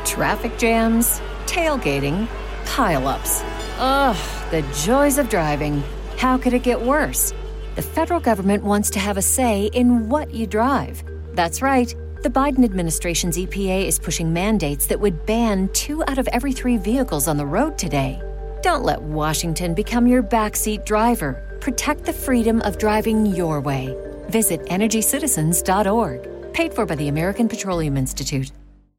Traffic jams, tailgating, pile-ups. Ugh, the joys of driving. How could it get worse? The federal government wants to have a say in what you drive. That's right. The Biden administration's EPA is pushing mandates that would ban 2 out of every 3 vehicles on the road today. Don't let Washington become your backseat driver. Protect the freedom of driving your way. Visit EnergyCitizens.org. Paid for by the American Petroleum Institute.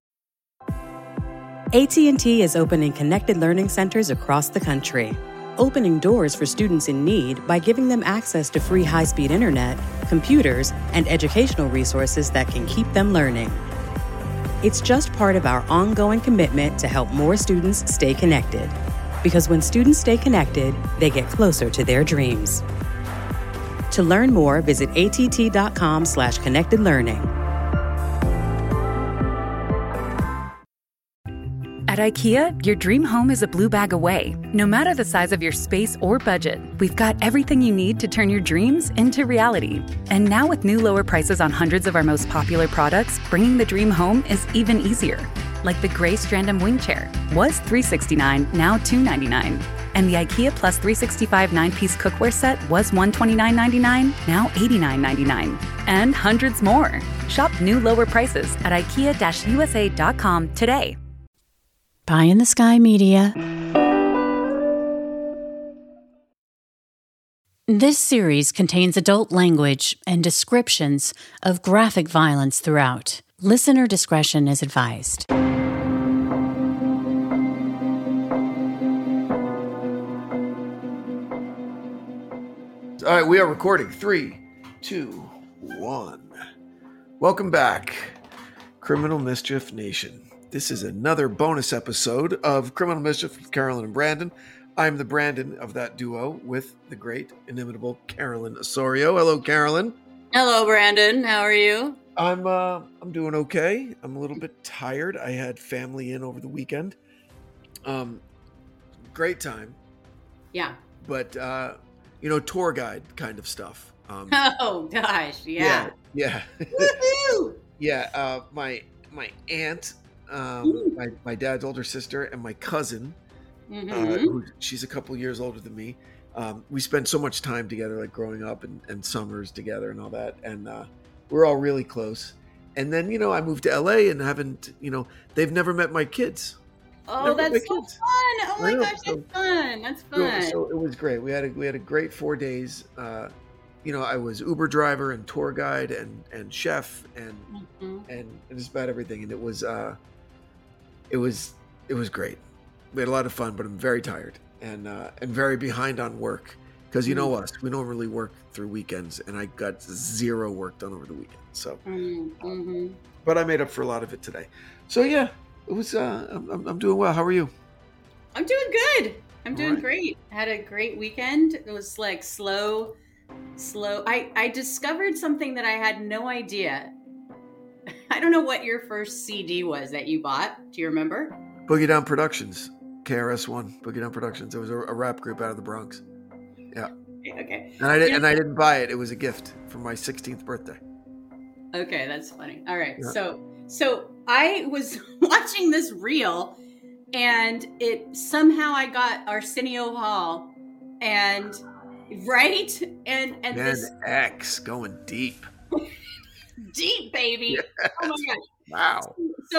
AT&T is opening connected learning centers across the country, opening doors for students in need by giving them access to free high-speed internet, computers, and educational resources that can keep them learning. It's just part of our ongoing commitment to help more students stay connected. Because when students stay connected, they get closer to their dreams. To learn more, visit att.com/connectedlearning. At IKEA, your dream home is a blue bag away. No matter the size of your space or budget, we've got everything you need to turn your dreams into reality. And now with new lower prices on hundreds of our most popular products, bringing the dream home is even easier. Like the gray Strandom wing chair, was $369, now $299. And the IKEA Plus 365 9-piece cookware set was $129.99, now $89.99. And hundreds more. Shop new lower prices at IKEA-USA.com today. Pie in the Sky Media. This series contains adult language and descriptions of graphic violence throughout. Listener discretion is advised. All right, we are recording. 3, 2, 1. Welcome back, Criminal Mischief Nation. This is another bonus episode of Criminal Mischief with Carolyn and Brandon. I'm the Brandon of that duo with the great, inimitable Carolyn Osorio. Hello, Carolyn. Hello, Brandon. How are you? I'm doing okay. I'm a little bit tired. I had family in over the weekend. Great time. Yeah. But tour guide kind of stuff. Oh gosh, yeah. Yeah. Woohoo! Yeah. My aunt. My dad's older sister and my cousin, she's a couple years older than me. We spent so much time together, like growing up and summers together and all that. And we're all really close. And then, I moved to LA and haven't, they've never met my kids. Oh, that's so fun. Oh my gosh, that's fun. That's fun. So it was great. We had a great 4 days. I was Uber driver and tour guide and chef and just about everything. And it was great. We had a lot of fun, but I'm very tired and very behind on work because you know us, we don't really work through weekends, and I got 0 work done over the weekend. So, but I made up for a lot of it today. So yeah, it was. I'm doing well. How are you? I'm doing good. I'm doing great. I had a great weekend. It was like slow. I discovered something that I had no idea. I don't know what your first CD was that you bought. Do you remember? Boogie Down Productions, KRS-One, Boogie Down Productions. It was a rap group out of the Bronx. Yeah. Okay. And I didn't buy it. It was a gift for my 16th birthday. Okay, that's funny. All right. Yeah. So I was watching this reel, and I got Arsenio Hall, and right and Man, this X going deep. deep, baby. Yes. Oh my gosh. Wow.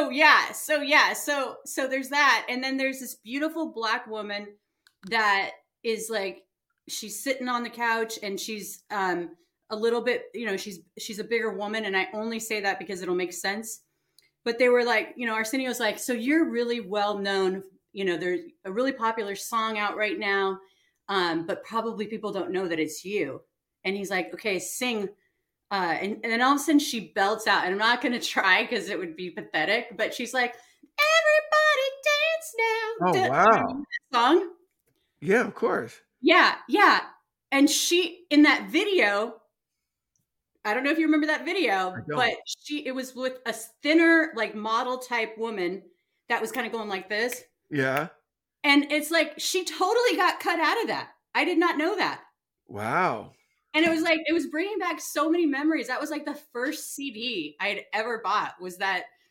So there's that, and then there's this beautiful Black woman that is like, she's sitting on the couch, and she's a little bit, she's a bigger woman, and I only say that because it'll make sense. But they were like, Arsenio's like, so you're really well known, there's a really popular song out right now, but probably people don't know that it's you. And he's like, okay, sing. And then all of a sudden she belts out, and I'm not going to try because it would be pathetic, but she's like, everybody dance now. Oh, wow. That song? Yeah, of course. Yeah. And she, in that video, I don't know if you remember that video, but it was with a thinner, like model type woman that was kind of going like this. Yeah. And it's like, she totally got cut out of that. I did not know that. Wow. And it was bringing back so many memories. That was like the first CD I had ever bought, was that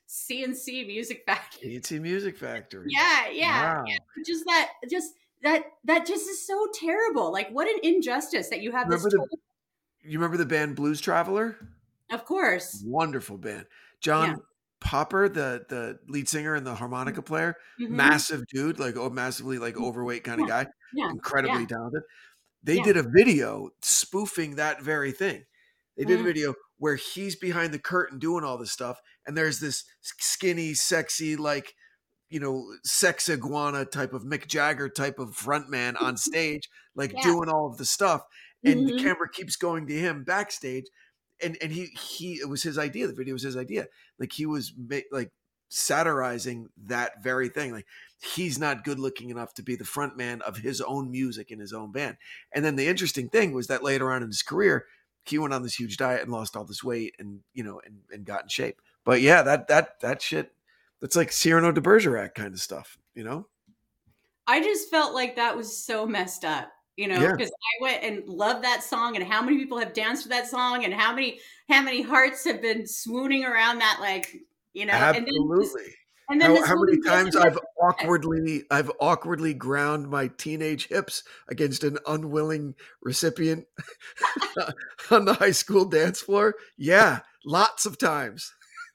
CNC Music Factory. CNC Music Factory. Yeah. Wow. Just that just is so terrible. Like, what an injustice that you have You remember the band Blues Traveler? Of course. Wonderful band. John Popper, the lead singer and the harmonica player, Mm-hmm. massive dude, like massively like overweight kind of guy, incredibly talented. They did a video spoofing that very thing. They did a video where he's behind the curtain doing all this stuff, and there's this skinny, sexy, like, you know, sex iguana type of Mick Jagger type of frontman on stage, like doing all of the stuff, and the camera keeps going to him backstage. And he it was his idea. The video was his idea. Like, he was like satirizing that very thing. Like, he's not good looking enough to be the front man of his own music in his own band. And then the interesting thing was that later on in his career, he went on this huge diet and lost all this weight and, you know, and got in shape. But yeah, that shit, that's like Cyrano de Bergerac kind of stuff, you know? I just felt like that was so messed up. You know, because I went and loved that song, and how many people have danced to that song, and how many hearts have been swooning around that, like, you know, absolutely. And then how many times I've awkwardly ground my teenage hips against an unwilling recipient on the high school dance floor? Yeah, lots of times.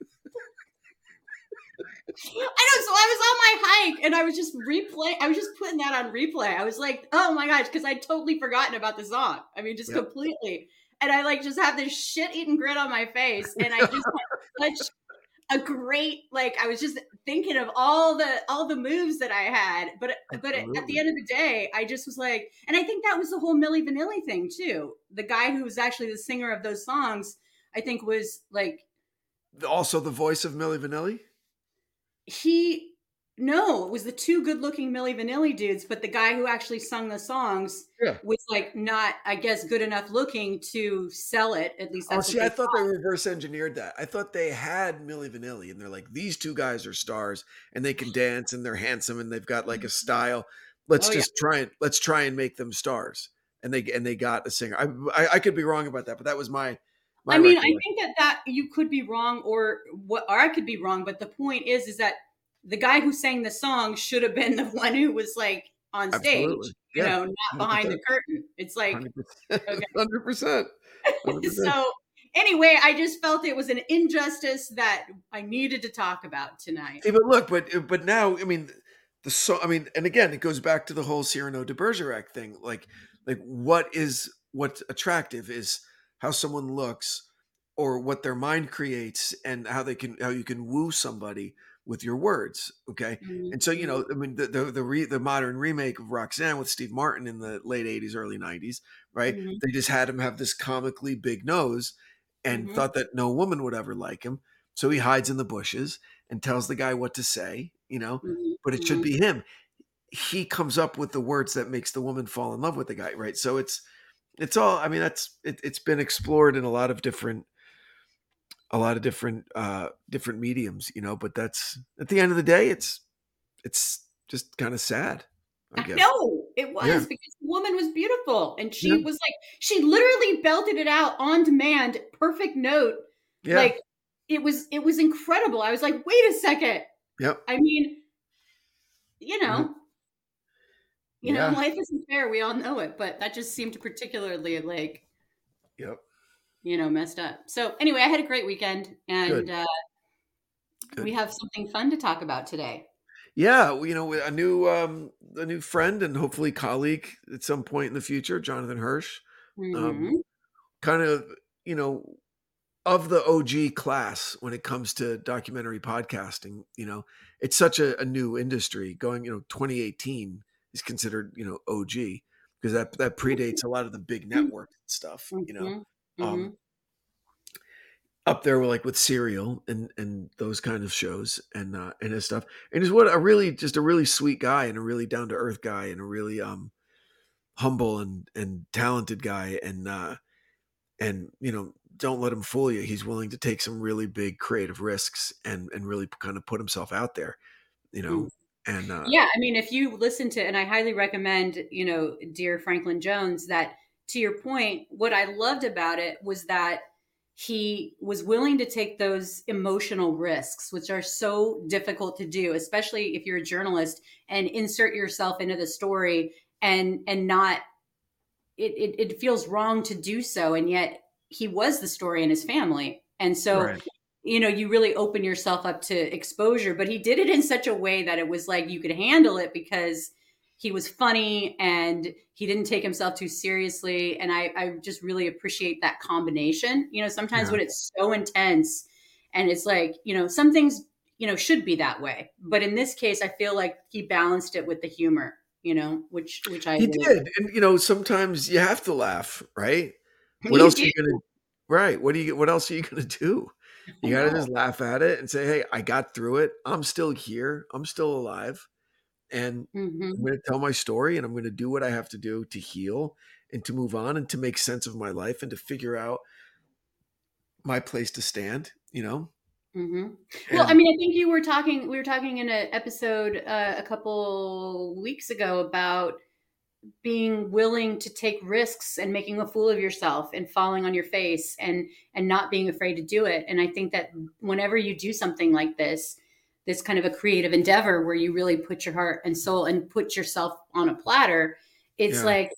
I know. So I was on my hike and I was just putting that on replay. I was like, oh my gosh, because I'd totally forgotten about the song. I mean, just completely. And I like just have this shit-eating grin on my face. And I just had such a great, like, I was just thinking of all the moves that I had. But at the end of the day, I just was like, and I think that was the whole Milli Vanilli thing too. The guy who was actually the singer of those songs, I think, was like. Also the voice of Milli Vanilli? No, it was the two good-looking Milli Vanilli dudes, but the guy who actually sung the songs was like not, I guess, good enough looking to sell it. At least that's I thought they reverse engineered that. I thought they had Milli Vanilli, and they're like, these two guys are stars, and they can dance, and they're handsome, and they've got like a style. Let's try and make them stars. And they got a singer. I could be wrong about that, but that was my. I mean, I think that you could be wrong, or I could be wrong, but the point is that the guy who sang the song should have been the one who was like on stage, you know, not behind 100%. The curtain. It's like 100%. So anyway, I just felt it was an injustice that I needed to talk about tonight. Hey, but look, but now, I mean, and again, it goes back to the whole Cyrano de Bergerac thing. Like what's attractive is how someone looks or what their mind creates and how you can woo somebody with your words. Okay. Mm-hmm. And so, you know, I mean, the modern remake of Roxanne with Steve Martin in the late 80s, early 90s, right? Mm-hmm. They just had him have this comically big nose and thought that no woman would ever like him. So he hides in the bushes and tells the guy what to say, you know, but it should be him. He comes up with the words that makes the woman fall in love with the guy. Right. So it's all, I mean, it's been explored in a lot of different different mediums, you know, but that's, at the end of the day, it's just kind of sad. I guess. No, it was because the woman was beautiful and she was like, she literally belted it out on demand, perfect note. Yeah. Like it was incredible. I was like, wait a second. Yep. I mean, you know, life isn't fair. We all know it, but that just seemed particularly like, you know, messed up. So anyway, I had a great weekend and Good. We have something fun to talk about today. Yeah. You know, a new friend and hopefully colleague at some point in the future, Jonathan Hirsch, kind of, you know, of the OG class when it comes to documentary podcasting. You know, it's such a new industry going, you know, 2018 is considered, you know, OG because that predates a lot of the big network stuff, you know. Up there with Serial and those kind of shows and his stuff. And he's a really sweet guy and a really down to earth guy and a really humble and talented guy. And you know, don't let him fool you. He's willing to take some really big creative risks and really kind of put himself out there, you know. And I mean, if you listen to, and I highly recommend, you know, Dear Franklin Jones, that to your point, what I loved about it was that he was willing to take those emotional risks, which are so difficult to do, especially if you're a journalist, and insert yourself into the story and not, it feels wrong to do so. And yet he was the story in his family. And so, Right. you really open yourself up to exposure, but he did it in such a way that it was like you could handle it because he was funny and he didn't take himself too seriously. And I just really appreciate that combination. Sometimes Yeah. when it's so intense and it's like, some things, should be that way. But in this case, I feel like he balanced it with the humor, which I He really, did. And sometimes you have to laugh, right? What you else are do. you gonna Right. What else are you gonna do? You gotta No. just laugh at it and say, "Hey, I got through it. I'm still here. I'm still alive. And I'm Hmm. gonna tell my story and I'm gonna do what I have to do to heal and to move on and to make sense of my life and to figure out my place to stand." Hmm. Well, I And mean, I think we were talking in an episode a couple weeks ago about being willing to take risks and making a fool of yourself and falling on your face and not being afraid to do it. And I think that whenever you do something like this kind of a creative endeavor where you really put your heart and soul and put yourself on a platter, it's yeah, like,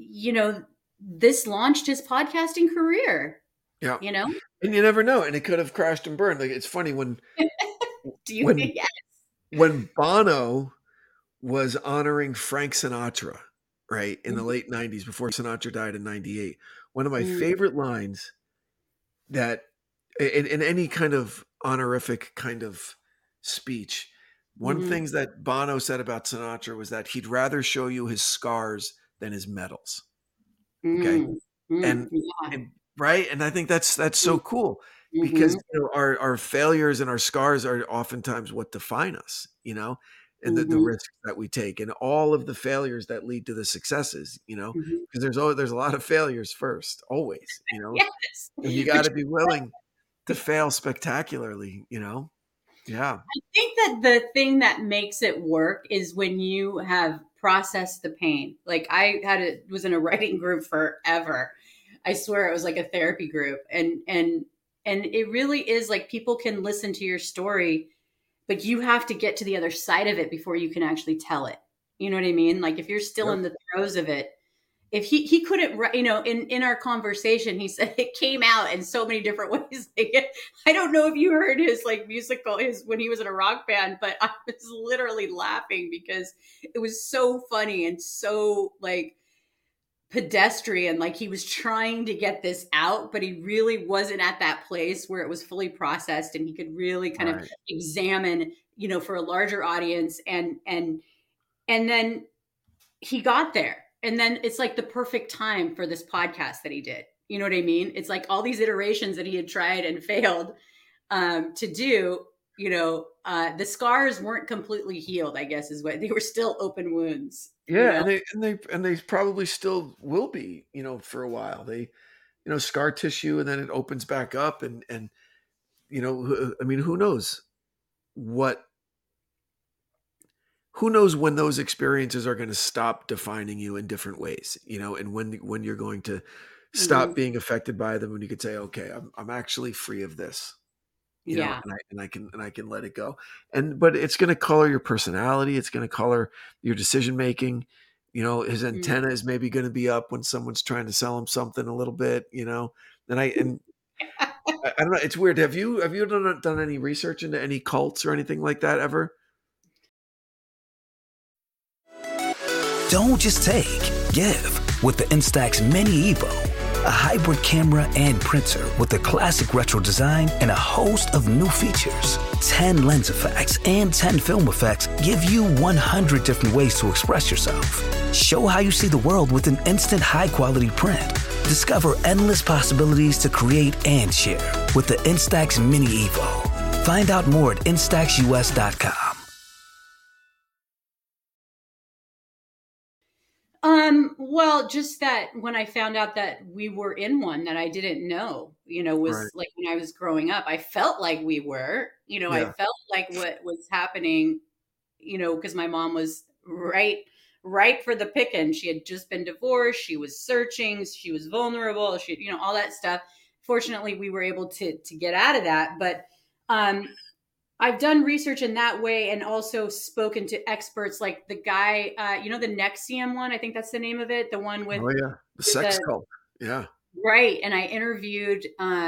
this launched his podcasting career, yeah. you know? And you never know. And it could have crashed and burned. Like it's funny when Do you when yeah. when Bono was honoring Frank Sinatra, right, in the Mhm. late 90s before Sinatra died in 98. One of my Mm, favorite lines that in any kind of honorific kind of speech, one of the mhm, things that Bono said about Sinatra was that he'd rather show you his scars than his medals. Okay. mm, And yeah. and right? And I think that's so cool because Mhm, our failures and our scars are oftentimes what define us, and the mhm, risks that we take and all of the failures that lead to the successes, mhm. because there's a lot of failures first, always, Yes. and you Which gotta be willing to fail spectacularly. Yeah. I think that the thing that makes it work is when you have processed the pain. Like was in a writing group forever. I swear it was like a therapy group. And it really is like people can listen to your story, but you have to get to the other side of it before you can actually tell it. You know what I mean? Like if you're still Yep. in the throes of it, if he couldn't in our conversation he said it came out in so many different ways. Like, I don't know if you heard his like musical his when he was in a rock band, but I was literally laughing because it was so funny and so like pedestrian. Like he was trying to get this out, but he really wasn't at that place where it was fully processed and he could really kind of Right. examine, for a larger audience. And then he got there. And then it's like the perfect time for this podcast that he did. You know what I mean? It's like all these iterations that he had tried and failed to do. The scars weren't completely healed, I guess is what they were, still open wounds, you Yeah, know? and they probably still will be, for a while. Scar tissue and then it opens back up and I mean, what who knows when those experiences are going to stop defining you in different ways, and when you're going to Hmm. stop being affected by them, when you could say, okay, I'm actually free of this, Yeah. and I can let it go. But it's going to color your personality. It's going to color your decision making. His Mhm. antenna is maybe going to be up when someone's trying to sell him something a little bit. And I don't know. It's weird. Have you done any research into any cults or anything like that ever? Don't just take, give with the Instax Mini Evo. A hybrid camera and printer with a classic retro design and a host of new features. 10 lens effects and 10 film effects give you 100 different ways to express yourself. Show how you see the world with an instant high-quality print. Discover endless possibilities to create and share with the Instax Mini Evo. Find out more at instaxus.com. Well, just that when I found out that we were in one that I didn't know, Right. was like when I was growing up, I felt like we were, I Yeah. felt like what was happening, because my mom was right for the picking. She had just been divorced. She was searching. She was vulnerable. All that stuff. fortunately we were able to get out of that. But I've done research in that way and also spoken to experts like the guy, the NXIVM one. I think that's the name of it. The one with the sex cult. Yeah. Right. And I interviewed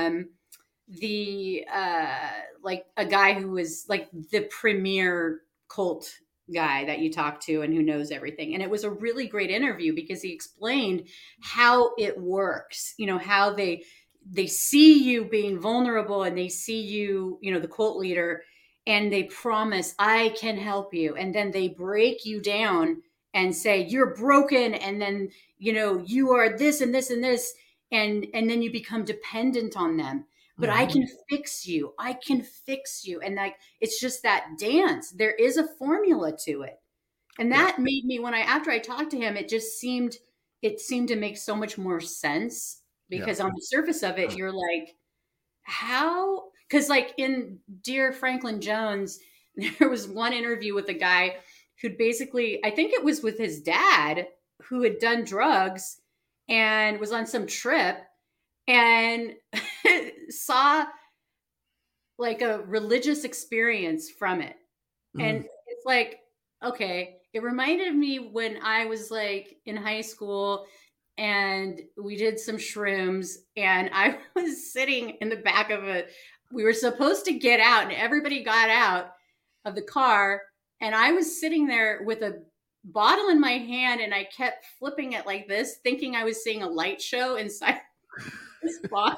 the like a guy who was like the premier cult guy that you talk to and who knows everything. And it was a really great interview because he explained how it works, how they see you being vulnerable and they see you, the cult leader, and they promise, I can help you. And then they break you down and say, you're broken. And then, you are this and this and this. And then you become dependent on them. But I can fix you. I can fix you. And like, it's just that dance. There is a formula to it. And that made me, after I talked to him, it seemed to make so much more sense because on the surface of it, you're like, how? Because like in Dear Franklin Jones, there was one interview with a guy who'd basically, I think it was with his dad, who had done drugs and was on some trip and saw like a religious experience from it. And it's like, okay, it reminded me when I was like in high school and we did some shrooms and I was sitting in the back of we were supposed to get out and everybody got out of the car. And I was sitting there with a bottle in my hand and I kept flipping it like this, thinking I was seeing a light show inside this bottle.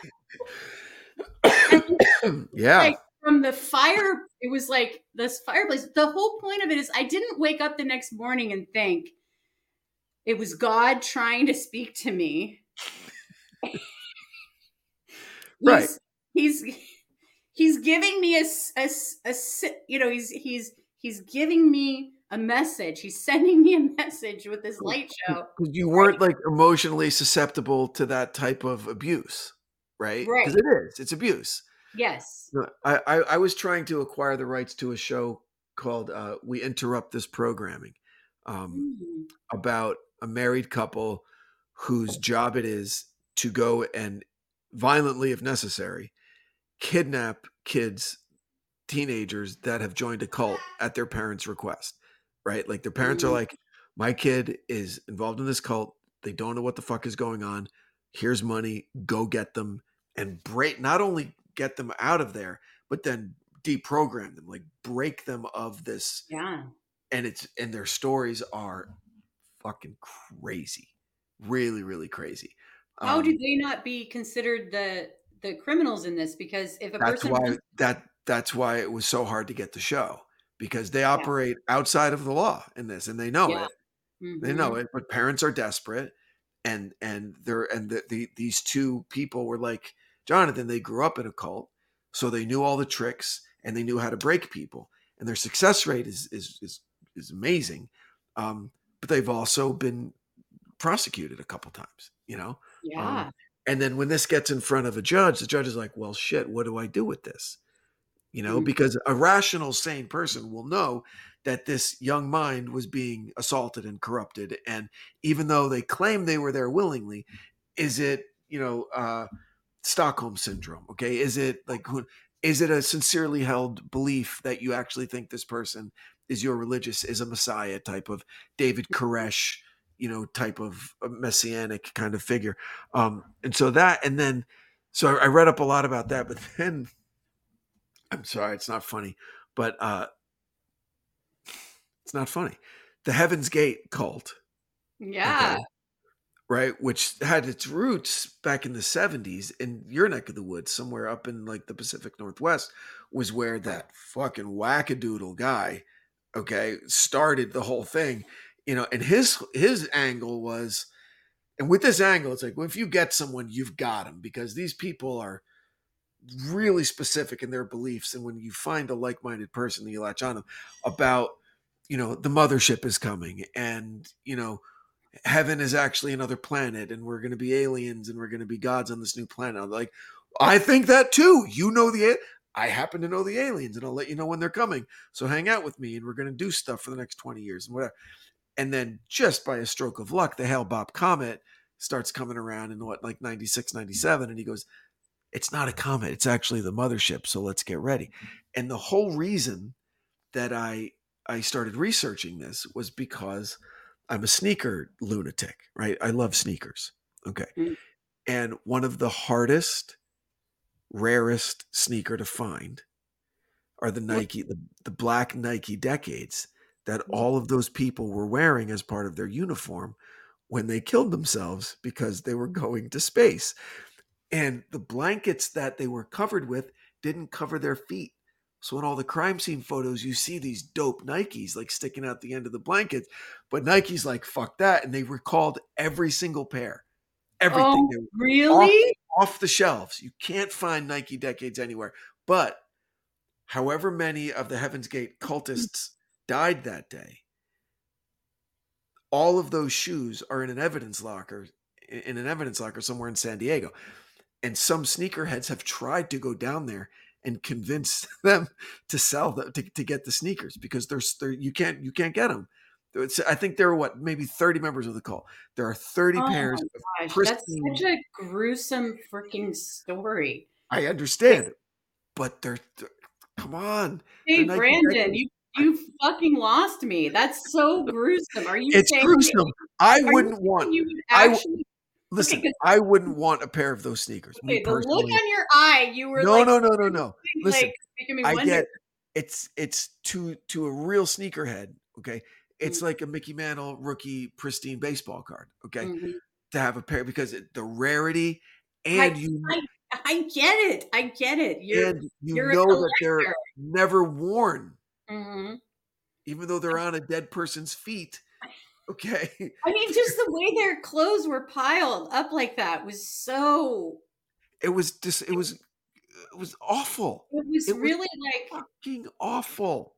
Yeah. Like from the fire, it was like this fireplace. The whole point of it is I didn't wake up the next morning and think it was God trying to speak to me. Right. He's giving me he's giving me a message. He's sending me a message with this light show. You weren't like emotionally susceptible to that type of abuse, right? Right. Because it's abuse. Yes. I was trying to acquire the rights to a show called We Interrupt This Programming about a married couple whose job it is to go and violently, if necessary, kidnap kids, teenagers that have joined a cult at their parents' request, right? Like their parents are like, my kid is involved in this cult. They don't know what the fuck is going on. Here's money. Go get them and not only get them out of there, but then deprogram them, like break them of this. Yeah. And their stories are fucking crazy. Really, really crazy. How do they not be considered the criminals in this? Because if that's why it was so hard to get the show, because they operate outside of the law in this, and they know it. Mm-hmm. They know it, but parents are desperate, and these two people were like Jonathan. They grew up in a cult, so they knew all the tricks and they knew how to break people, and their success rate is amazing. But they've also been prosecuted a couple times, Yeah. And then when this gets in front of a judge, the judge is like, well, shit, what do I do with this? Because a rational, sane person will know that this young mind was being assaulted and corrupted. And even though they claim they were there willingly, is it, Stockholm syndrome? Okay. Is it a sincerely held belief that you actually think this person is a messiah type of David Koresh, type of a messianic kind of figure. So I read up a lot about that, but then I'm sorry, it's not funny, but it's not funny. The Heaven's Gate cult. Yeah. Okay, right. Which had its roots back in the 70s in your neck of the woods, somewhere up in like the Pacific Northwest, was where that fucking wackadoodle guy, started the whole thing. And his angle was, and with this angle, it's like, well, if you get someone, you've got them, because these people are really specific in their beliefs. And when you find a like-minded person, you latch on them about, the mothership is coming, and, heaven is actually another planet, and we're going to be aliens, and we're going to be gods on this new planet. I'm like, I think that too. I happen to know the aliens, and I'll let you know when they're coming. So hang out with me, and we're going to do stuff for the next 20 years and whatever. And then just by a stroke of luck, the Hale-Bopp comet starts coming around in 96, 97. And he goes, it's not a comet. It's actually the mothership. So let's get ready. And the whole reason that I started researching this was because I'm a sneaker lunatic, right? I love sneakers. Okay. Mm. And one of the hardest, rarest sneaker to find are the Nike, the black Nike Decades that all of those people were wearing as part of their uniform when they killed themselves because they were going to space. And the blankets that they were covered with didn't cover their feet. So in all the crime scene photos, you see these dope Nikes like sticking out the end of the blankets. But Nike's like, fuck that. And they recalled every single pair. Everything. Oh, really? Off the shelves. You can't find Nike Decades anywhere. But however many of the Heaven's Gate cultists died that day, all of those shoes are in an evidence locker somewhere in San Diego. And some sneakerheads have tried to go down there and convince them to sell them to get the sneakers because they're you can't get them. I think there are maybe 30 members of the cult. There are 30 pairs of pristine. That's such a gruesome freaking story. I understand, but they're come on. Hey, Brandon, you fucking lost me. That's so gruesome. Are you? It's saying gruesome. I wouldn't want. You would actually. Listen, I wouldn't want a pair of those sneakers. Okay, the look on your eye, you were no. Listen, I get it's to a real sneakerhead. Okay, it's like a Mickey Mantle rookie pristine baseball card. Okay, to have a pair because the rarity and I get it. You're know that they're never worn, even though they're on a dead person's feet. Okay. I mean, just the way their clothes were piled up like that was so. It was awful. It was really like fucking awful.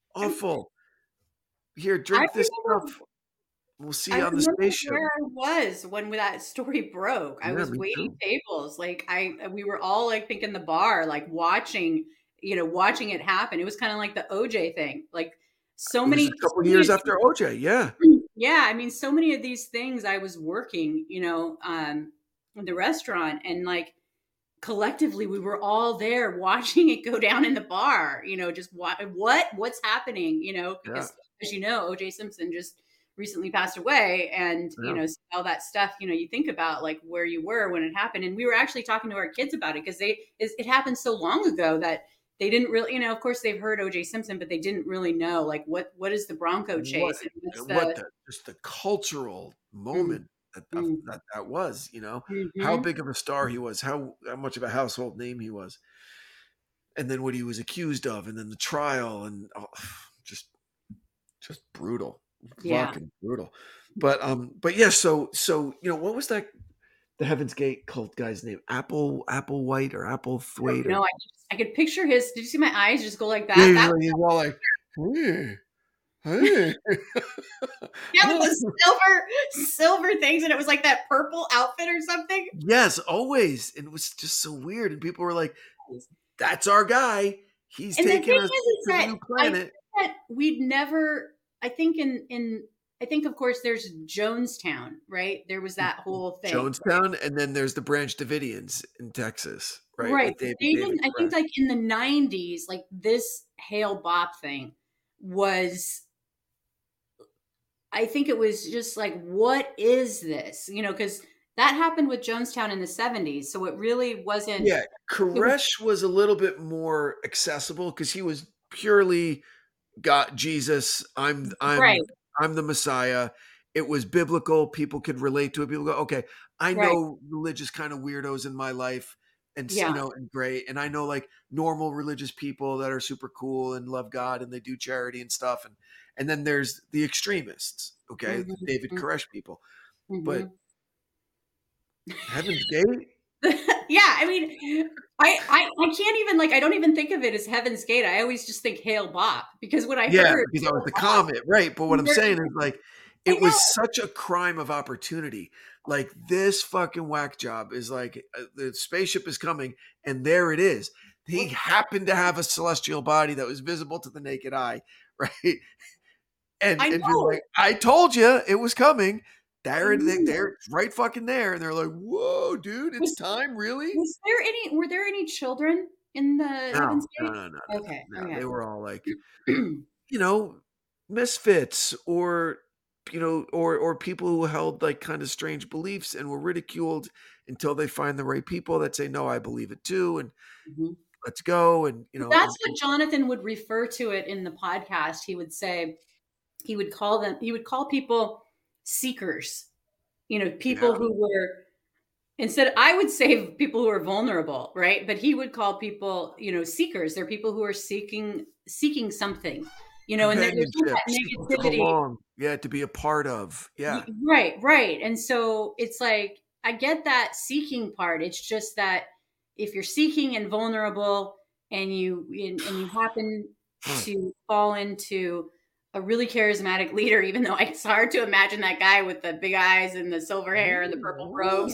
Here, drink this stuff. We'll see you on the spaceship. Where I was when that story broke. I was waiting tables. Like we were all like thinking the bar, like watching it happen. It was kind of like the OJ thing. Like so many. A couple years after OJ, yeah. Yeah, I mean, so many of these things I was working, in the restaurant, and like collectively we were all there watching it go down in the bar. Just what's happening? Because as you know, OJ Simpson just recently passed away, and all that stuff. You think about like where you were when it happened, and we were actually talking to our kids about it because it happened so long ago that. They didn't really, of course they've heard OJ Simpson, but they didn't really know like what is the Bronco chase and just the cultural moment that was, how big of a star he was, how much of a household name he was, and then what he was accused of, and then the trial, and just brutal, fucking brutal. But yeah, so what was that? The Heaven's Gate cult guy's name, Applewhite or Applethwaite? No, I could picture his. Did you see my eyes just go like that? Yeah, he's all like, hey. Yeah, with the silver things, and it was like that purple outfit or something. Yes, always, and it was just so weird. And people were like, "That's our guy. He's taking us to a new planet." We'd never. I think, of course, there's Jonestown, right? There was that whole thing. Jonestown, and then there's the Branch Davidians in Texas, right? Right. I think, like in the 90s, like this Hale Bop thing was, I think it was just like, what is this? Because that happened with Jonestown in the 70s. So it really wasn't. Yeah. Koresh was a little bit more accessible because he was purely got Jesus. I'm the Messiah. It was biblical. People could relate to it. People go, okay, I know religious kind of weirdos in my life, and and great. And I know like normal religious people that are super cool and love God and they do charity and stuff. And then there's the extremists, okay, the David Koresh people. But Heaven's Gate. Yeah, I mean, I can't even I don't even think of it as Heaven's Gate. I always just think Hale Bop because when I heard because that was the comet, right? But what I'm saying is like it was such a crime of opportunity. Like this fucking whack job is like the spaceship is coming, and there it is. He happened to have a celestial body that was visible to the naked eye, right? And be like, I told you it was coming. they're right fucking there, and they're like, "Whoa, dude, it's time, really?" Were there any children in the Heaven's Gate? No. Okay. They were all like, misfits, or or people who held like kind of strange beliefs and were ridiculed until they find the right people that say, "No, I believe it too," and let's go. And that's what Jonathan would refer to it in the podcast. He would say, he would call people seekers, people who were, I would say people who are vulnerable, right? But he would call people, seekers. They're people who are seeking something, and there's that negativity. To be a part of. Yeah. Right. And so it's like, I get that seeking part. It's just that if you're seeking and vulnerable and you happen to fall into a really charismatic leader, even though it's hard to imagine that guy with the big eyes and the silver hair and the purple robes.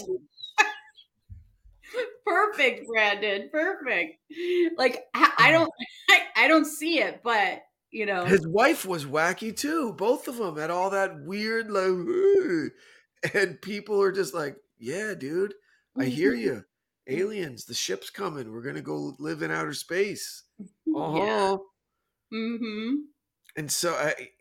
Perfect, Brandon. Perfect. Like, I don't see it, but his wife was wacky too. Both of them had all that weird, like, and people are just like, "Yeah, dude, I hear you. Aliens, the ship's coming. We're gonna go live in outer space." Yeah. And so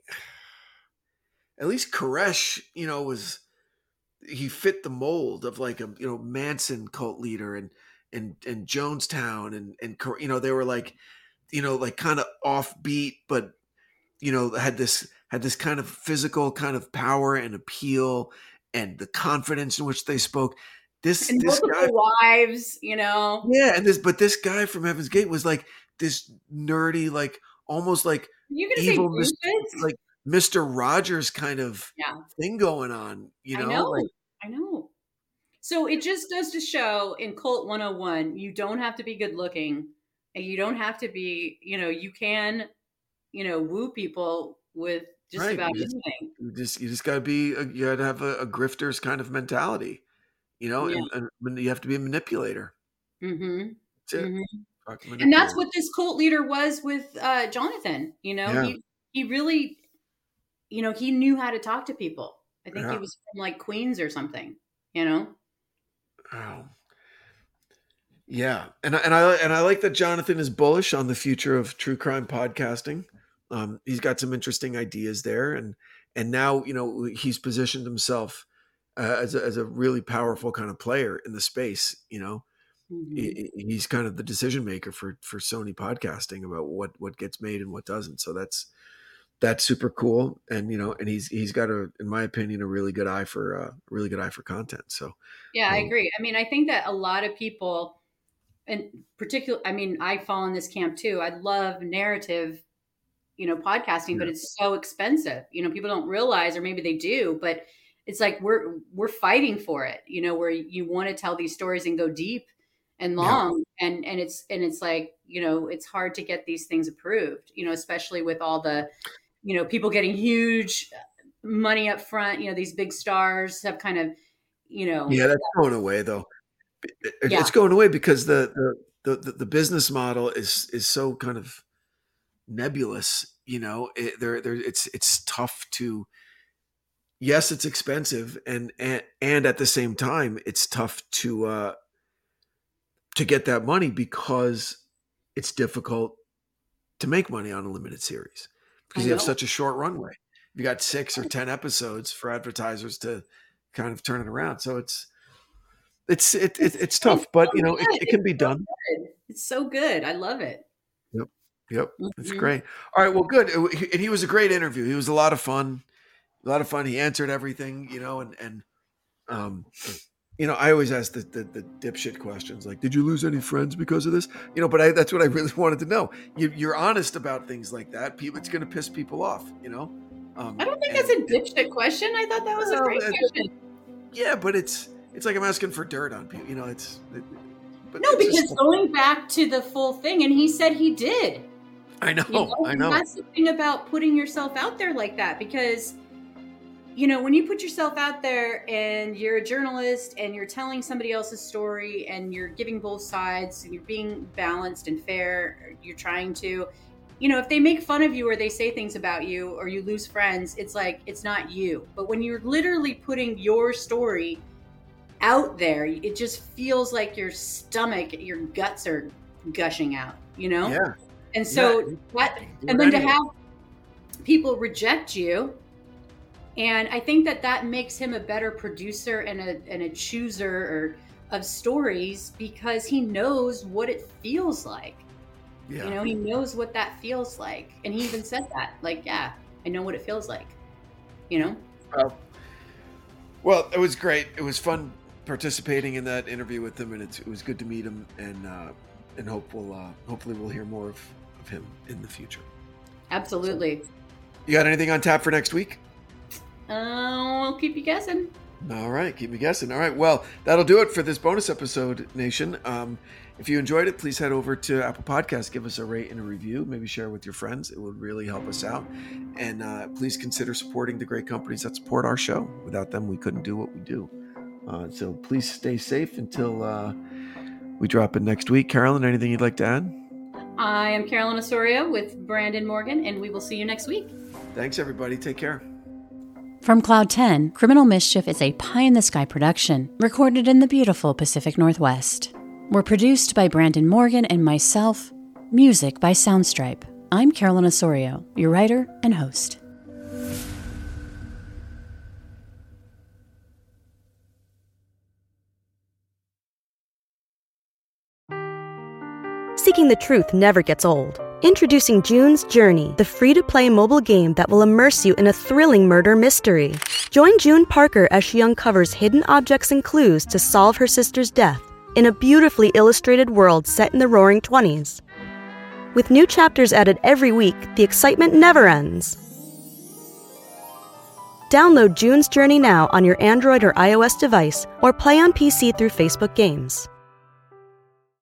at least Koresh, he fit the mold of like a Manson cult leader, and Jonestown, and they were like, like kind of offbeat, but had this kind of physical kind of power and appeal, and the confidence in which they spoke. This guy, wives, yeah, but this guy from Heaven's Gate was like this nerdy, like almost like evil, like Mr. Rogers kind of thing going on. I know. So it just goes to show in Cult 101, you don't have to be good looking, and you don't have to be, you can, woo people with just about anything. You just got to be, you got to have a grifter's kind of mentality, and you have to be a manipulator. That's it. And that's what this cult leader was with Jonathan. He really, he knew how to talk to people. I think he was from like Queens or something. Oh. Yeah, and I like that Jonathan is bullish on the future of true crime podcasting. He's got some interesting ideas there, and now he's positioned himself as a really powerful kind of player in the space. He's kind of the decision maker for Sony podcasting about what gets made and what doesn't. So that's super cool, and and he's got in my opinion, a really good eye for content. So yeah, I agree. I mean, I think that a lot of people, in particular, I mean, I fall in this camp too. I love narrative, podcasting, but it's so expensive. People don't realize, or maybe they do, but it's like we're fighting for it. Where you want to tell these stories and go deep and long, and it's like it's hard to get these things approved. Especially with all the people getting huge money up front. These big stars have kind of that's going away though. It's going away because the business model is so kind of nebulous. It's tough to. Yes, it's expensive, and at the same time, it's tough to get that money because it's difficult to make money on a limited series because you have such a short runway. You got 6 or 10 episodes for advertisers to kind of turn it around. So it's tough, but it can be done. It's so good. I love it. Yep. It's great. All right. Well, good. And he was a great interview. He was a lot of fun. He answered everything, I always ask the dipshit questions like, did you lose any friends because of this? But that's what I really wanted to know. You're honest about things like that. It's going to piss people off, I don't think that's a dipshit question. I thought that was a great question. Yeah, but it's like I'm asking for dirt on people. Because going back to the full thing, and he said he did. I know. That's the thing about putting yourself out there like that, because when you put yourself out there and you're a journalist and you're telling somebody else's story and you're giving both sides and you're being balanced and fair, you're trying to, if they make fun of you or they say things about you or you lose friends, it's like, it's not you. But when you're literally putting your story out there, it just feels like your stomach, your guts are gushing out, Yeah. And so and then to have people reject you, and I think that makes him a better producer and a chooser of stories, because he knows what it feels like. Yeah. He knows what that feels like, and he even said that, like, yeah, I know what it feels like. Well, it was great. It was fun participating in that interview with him, and it was good to meet him, and hopefully we'll hear more of him in the future. Absolutely. So, you got anything on tap for next week? I'll keep you guessing. All right, keep me guessing. All right, well, that'll do it for this bonus episode, Nation. If you enjoyed it, please head over to Apple Podcasts, give us a rate and a review, maybe share with your friends. It would really help us out. And please consider supporting the great companies that support our show. Without them, we couldn't do what we do. So please stay safe until we drop in next week. Carolyn, anything you'd like to add? I am Carolyn Osorio with Brandon Morgan, and we will see you next week. Thanks, everybody. Take care. From Cloud 10, Criminal Mischief is a pie-in-the-sky production recorded in the beautiful Pacific Northwest. We're produced by Brandon Morgan and myself. Music by Soundstripe. I'm Carolyn Osorio, your writer and host. Seeking the truth never gets old. Introducing June's Journey, the free-to-play mobile game that will immerse you in a thrilling murder mystery. Join June Parker as she uncovers hidden objects and clues to solve her sister's death in a beautifully illustrated world set in the Roaring '20s. With new chapters added every week, the excitement never ends. Download June's Journey now on your Android or iOS device, or play on PC through Facebook Games.